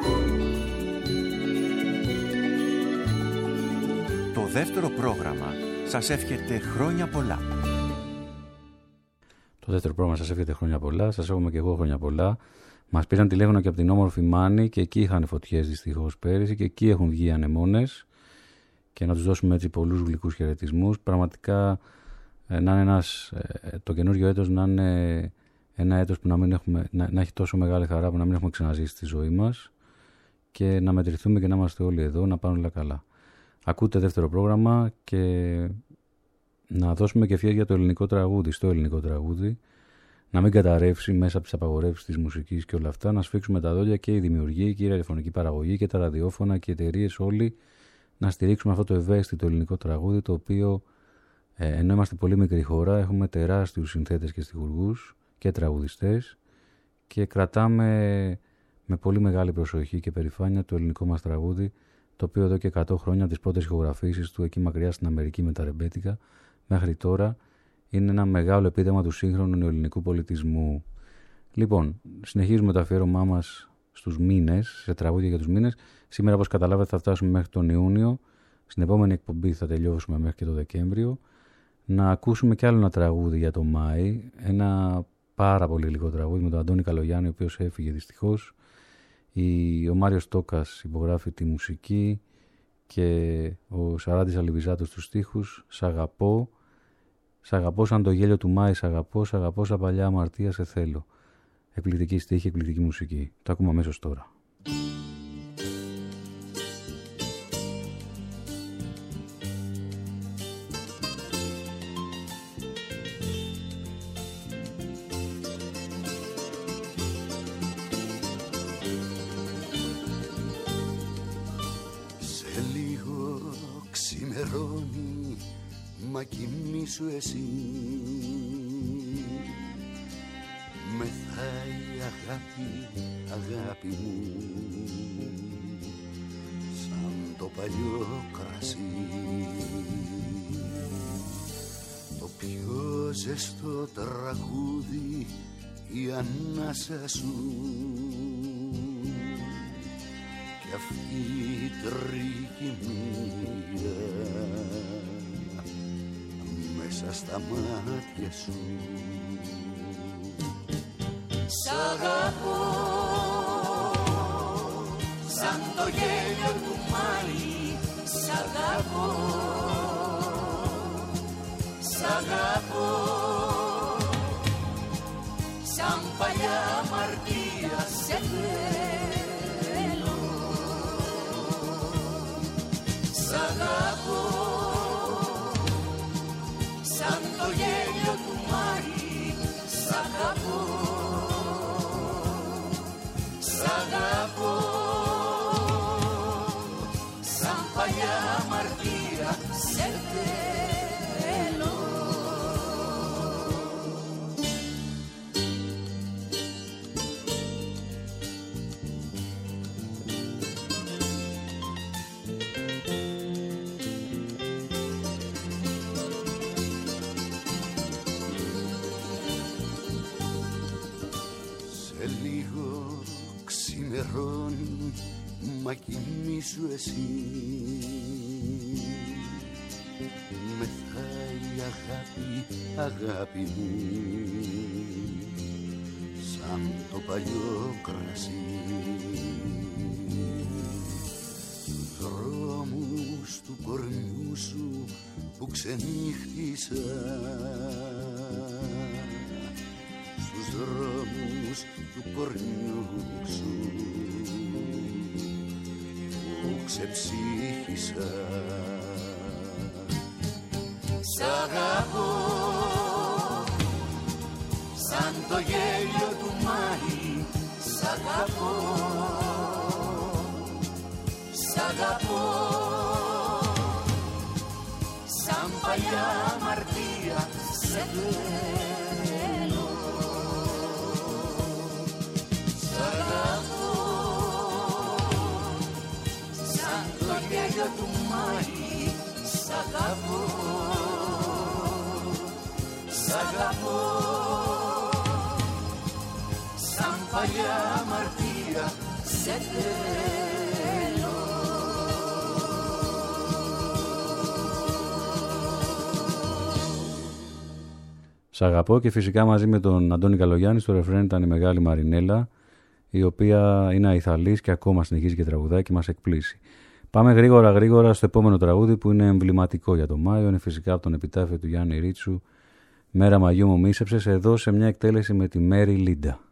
Speaker 7: Το δεύτερο πρόγραμμα σας εύχεται χρόνια πολλά.
Speaker 3: Το δεύτερο πρόγραμμα σας εύχεται χρόνια πολλά. Σας εύχομαι και εγώ χρόνια πολλά. Μας πήραν τηλέφωνο και από την όμορφη Μάνη και εκεί είχαν φωτιές δυστυχώς πέρυσι και εκεί έχουν βγει ανεμόνες και να τους δώσουμε έτσι πολλούς γλυκούς χαιρετισμούς. Πραγματικά να είναι το καινούριο έτος να είναι ένα έτος που να έχει τόσο μεγάλη χαρά που να μην έχουμε ξαναζήσει στη ζωή μας και να μετρηθούμε και να είμαστε όλοι εδώ, να πάνε όλα καλά. Ακούτε δεύτερο πρόγραμμα και να δώσουμε και ευχές για το ελληνικό τραγούδι, στο ελληνικό τραγούδι, να μην καταρρεύσει μέσα από τις απαγορεύσεις της μουσικής και όλα αυτά, να σφίξουμε τα δόντια και οι δημιουργοί και η ραδιοφωνική παραγωγή και τα ραδιόφωνα και οι εταιρείες όλοι να στηρίξουμε αυτό το ευαίσθητο ελληνικό τραγούδι, το οποίο ενώ είμαστε πολύ μικρή χώρα, έχουμε τεράστιους συνθέτες και στιχουργούς και τραγουδιστές και κρατάμε με πολύ μεγάλη προσοχή και περηφάνεια το ελληνικό μας τραγούδι, το οποίο εδώ και 100 χρόνια, τις πρώτες ηχογραφήσεις του εκεί μακριά στην Αμερική με τα ρεμπέτικα, μέχρι τώρα είναι ένα μεγάλο επίδεμα του σύγχρονου ελληνικού πολιτισμού. Λοιπόν, συνεχίζουμε το αφιέρωμά μας στους μήνες, σε τραγούδια για τους μήνες. Σήμερα, όπως καταλάβατε, θα φτάσουμε μέχρι τον Ιούνιο. Στην επόμενη εκπομπή θα τελειώσουμε μέχρι και το Δεκέμβριο. Να ακούσουμε κι άλλο ένα τραγούδι για το Μάη. Ένα πάρα πολύ υλικό τραγούδι με τον Αντώνη Καλογιάννη, ο οποίος έφυγε δυστυχώς. Ο Μάριος Τόκας υπογράφει τη μουσική και ο Σαράντης Αλιβιζάτος στους στίχους. Σ' αγαπώ. Σ' αγαπώ σαν το γέλιο του Μάη, σ' αγαπώ σαν παλιά αμαρτία σε θέλω. Εκπληκτική στίχη, εκπληκτική μουσική. Το ακούμε αμέσως τώρα.
Speaker 10: Σε λίγο ξημερώνει, μα κοιμήσου εσύ. Μεθάει αγάπη μου, σαν το παλιό κρασί. Το πιο ζεστό τραγούδι, η ανάσα σου κι αυτή η τρικυμία μέσα στα μάτια σου.
Speaker 11: Σ' αγαπώ σαν το γέλιο του Μάη, σ' αγαπώ, σ' αγαπώ σαν παλιά αμαρτία σε θέλω. Σ' αγαπώ σαν το γέλιο του Μάη, σ' αγαπώ, σ' αγαπώ σαν παλιά αμαρτία σε θέλω.
Speaker 10: Μα κοιμήσου εσύ. Μεθάει αγάπη μου, σαν το παλιό κρασί. Τους δρόμους του κορμιού σου που ξενύχτησα, στους δρόμους του κορμιού σου ξεψύχησα.
Speaker 11: Σ' αγαπώ σαν το γέλιο του Μάη, σ' αγαπώ, σ' αγαπώ σαν παλιά αμαρτία σε θέλω. Σ' αγαπώ σαν το γέλιο του Μάη, σ' αγαπώ, σ' αγαπώ σαν παλιά αμαρτία σε θέλω.
Speaker 3: Σ' αγαπώ και φυσικά μαζί με τον Αντώνη Καλογιάννη στο ρεφρέν ήταν η μεγάλη Μαρινέλα, η οποία είναι αϊθαλής και ακόμα συνεχίζει και τραγουδάει και μας εκπλήσει. Πάμε γρήγορα στο επόμενο τραγούδι που είναι εμβληματικό για το Μάιο. Είναι φυσικά από τον επιτάφιο του Γιάννη Ρίτσου, «Μέρα Μαγιού μου μίσεψες», εδώ σε μια εκτέλεση με τη Μέρι Λίντα.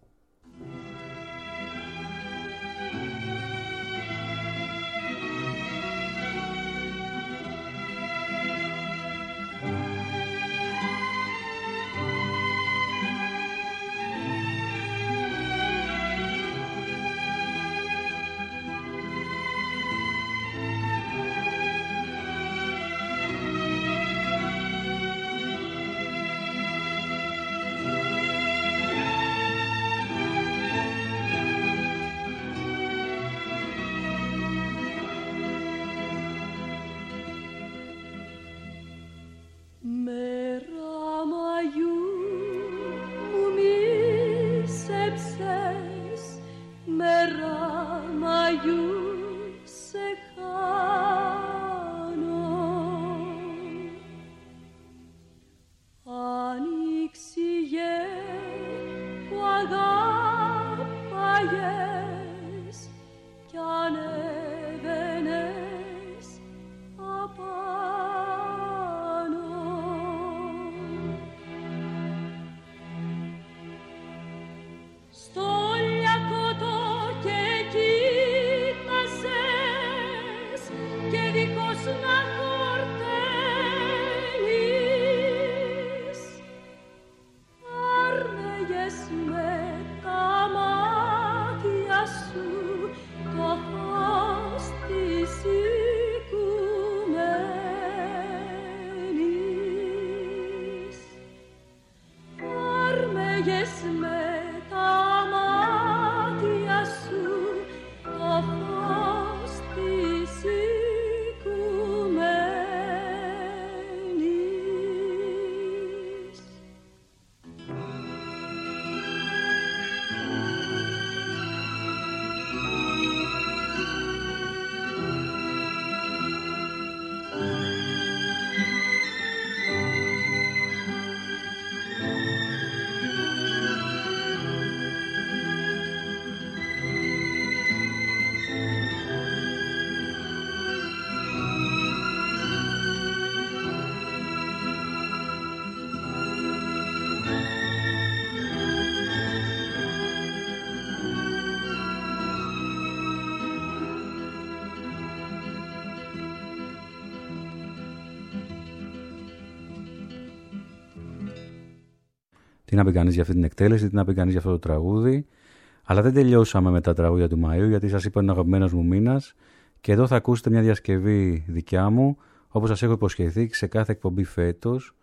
Speaker 3: Τι να πει κανείς για αυτή την εκτέλεση, τι να πει κανείς για αυτό το τραγούδι. Αλλά δεν τελειώσαμε με τα τραγούδια του Μαΐου, γιατί σας είπα είναι ο αγαπημένος μου μήνας. Και εδώ θα ακούσετε μια διασκευή δικιά μου, όπως σας έχω υποσχεθεί σε κάθε εκπομπή φέτος.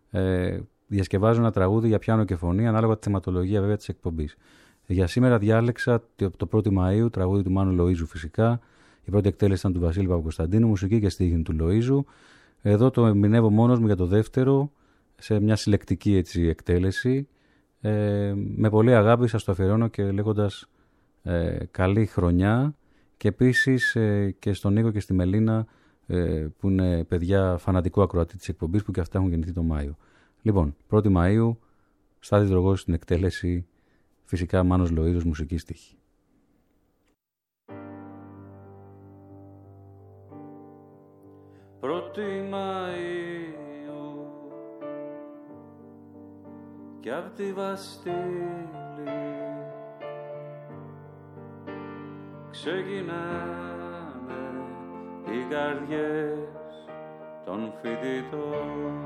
Speaker 3: Διασκευάζω ένα τραγούδι για πιάνο και φωνή, ανάλογα τη θεματολογία βέβαια της εκπομπής. Για σήμερα διάλεξα το 1η Μαΐου, τραγούδι του Μάνου Λοΐζου φυσικά. Η πρώτη εκτέλεση ήταν του Βασίλη Παπακοσταντίνου, μουσική και στίχη του Λοΐζου. Εδώ το ερμηνεύω μόνος μου για το δεύτερο, σε μια συλλεκτική έτσι, εκτέλεση. Με πολύ αγάπη σας το αφιερώνω και λέγοντας καλή χρονιά, και επίσης και στον Νίκο και στη Μελίνα που είναι παιδιά φανατικού ακροατή της εκπομπής, που και αυτά έχουν γεννηθεί τον Μάιο. Λοιπόν, 1η Μαΐου, Στάθης Δρογός στην εκτέλεση, φυσικά Μάνος Λοΐζος, μουσική στίχη.
Speaker 12: 1η Μαΐου κι απ' τη Βαστίλη ξεκινάνε οι καρδιές των φοιτητών.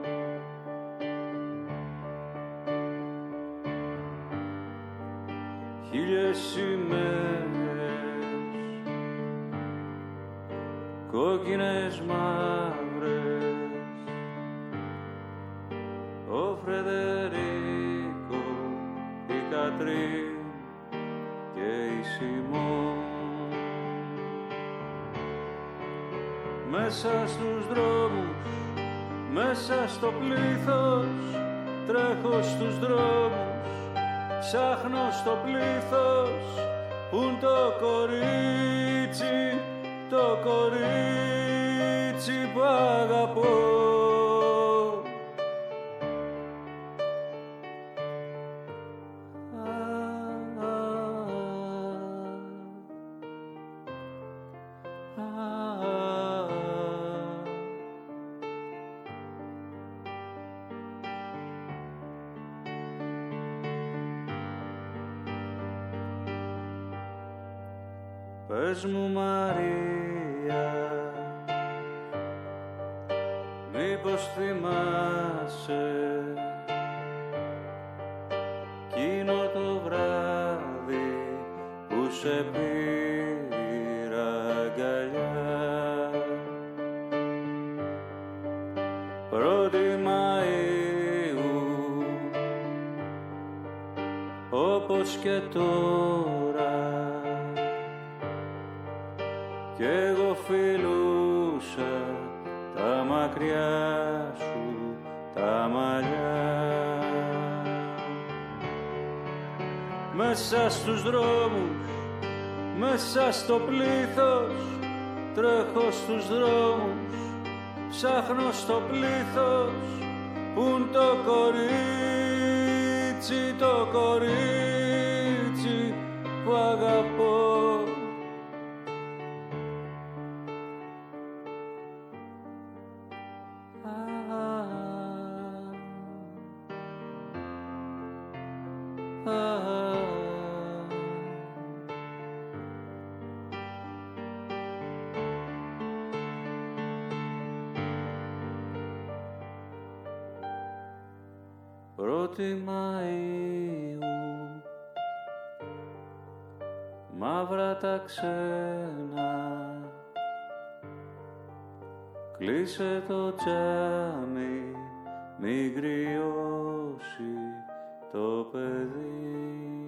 Speaker 12: Χίλιες σημαίες, κόκκινες μαύρες, ο Φρεδερίκο, η Κατρίν και η Σιμών. Μέσα στους δρόμους, μέσα στο πλήθος, τρέχω στους δρόμους, ψάχνω στο πλήθος, πουν το κορίτσι, το κορίτσι που αγαπώ. Πες μου Μαρία, μήπως θυμάσαι εκείνο το βράδυ που σε πήρα αγκαλιά, 1η Μαΐου, όπως και τώρα, κι εγώ φιλούσα τα μακριά σου τα μαλλιά. Μέσα στους δρόμους, μέσα στο πλήθος, τρέχω στους δρόμους, ψάχνω στο πλήθος, πουν το κορίτσι που αγαπώ. Πρώτη Μαΐου, μαύρα τα ξένα, κλείσε το τζάμι, μη κρυώσει το παιδί.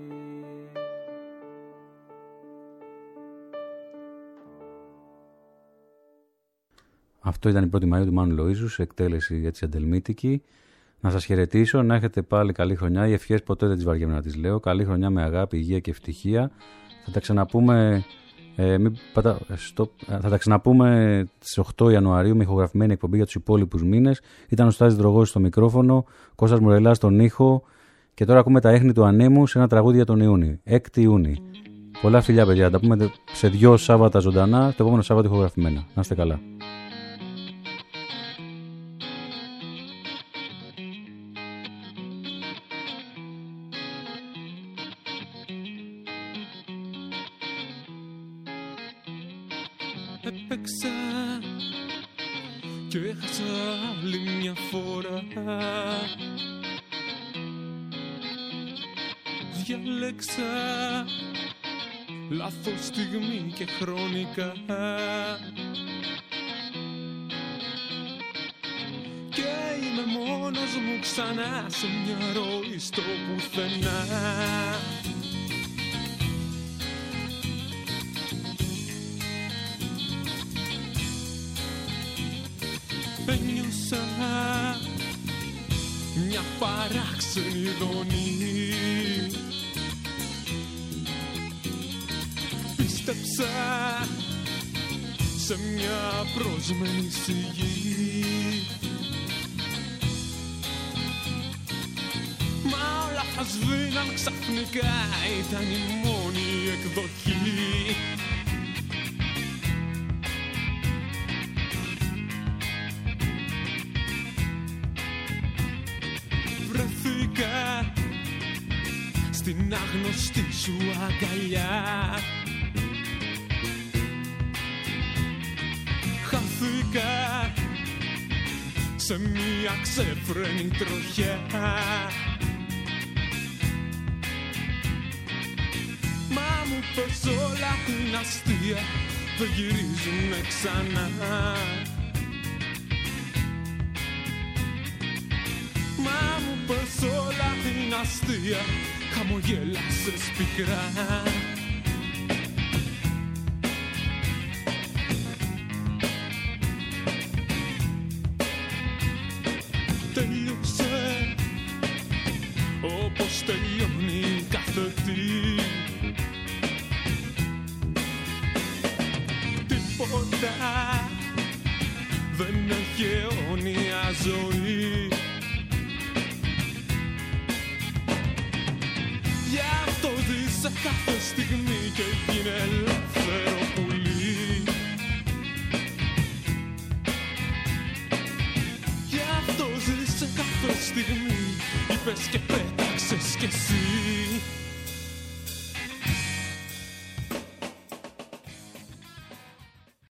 Speaker 3: Αυτό ήταν η 1η Μαΐου του Μάνου Λοΐζου, σε εκτέλεση έτσι αντελμίτικη. Να σας χαιρετήσω, να έχετε πάλι καλή χρονιά. Οι ευχές ποτέ δεν τις βαριέμαι να τις λέω. Καλή χρονιά με αγάπη, υγεία και ευτυχία. Θα τα ξαναπούμε, θα τα ξαναπούμε στις 8 Ιανουαρίου με ηχογραφημένη εκπομπή για τους υπόλοιπους μήνες. Ήταν ο Στάζης Δρογός στο μικρόφωνο, Κώστας Μουρελάς στον ήχο. Και τώρα ακούμε τα Έχνη του Ανέμου σε ένα τραγούδι για τον Ιούνι. 6η Ιούνιου. Πολλά φιλιά, παιδιά. Τα πούμε σε 2 Σάββατα ζωντανά, το επόμενο Σάββατο ηχογραφημένα. Να είστε καλά.
Speaker 13: Έπαιξα και έχασα άλλη μια φορά. Διάλεξα λάθος στιγμή και χρονικά, και είμαι μόνος μου ξανά σε μια ροή στο πουθενά. Ένιωσα μια παράξενη δονή, πίστεψα σε μια πρόσμενη σιγή, μα όλα θα σβήναν ξαφνικά, ήταν η μόνη εκδοχή. Στην άγνωστη σου αγκαλιά χάθηκα σε μια ξέφρενη τροχιά, μα μου πες όλα είναι αστεία, δεν γυρίζουνε ξανά. Μα μου πες όλα είναι αστεία, χαμογέλασες πικρά. Τελείωσε όπως τελειώνει κάθε τι, τίποτα δεν έχει αιώνια ζωή. Γι' αυτό ζήσε κάθε στιγμή και γίνε ελεύθερο πουλί. Γι' αυτό ζήσε κάθε στιγμή, είπες και πέταξες κι εσύ.